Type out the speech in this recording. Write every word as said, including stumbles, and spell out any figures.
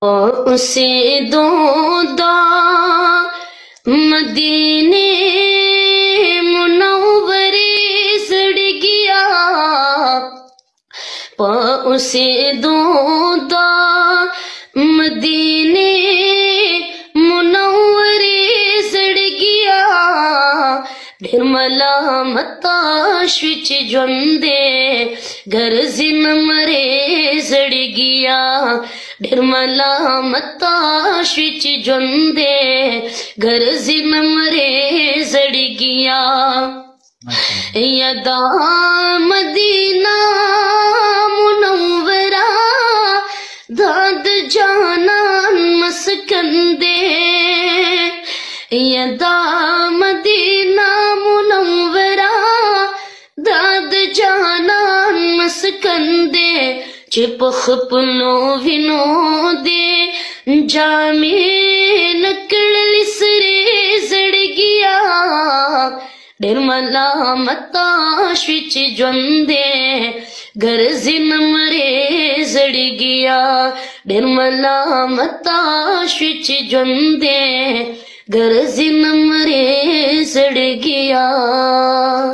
उसे दो दा मदीने मुनव्वरे सड़ गया, उसे दो दा मदीने मुनव्वरे सड़ गया। ढेर मलामता विच जोंदे घर जिन मरे सड़ गया। ढेर मलामता विच जोंदे घर जिन मरे सड़ गया। यदा मदीना मुनव्वरा दाद जाना मस्कंदे। यदा मदीना मुनव्वरा दाद जाना मस्कंदे। चिपख पुनो विनोदे जामे नकल लिसरे सड़ गया। ढेर मलामता विच जोंदे घर जिन मरे सड़ गया। ढेर मलामता विच जोंदे घर जिन मरे सड़ गया।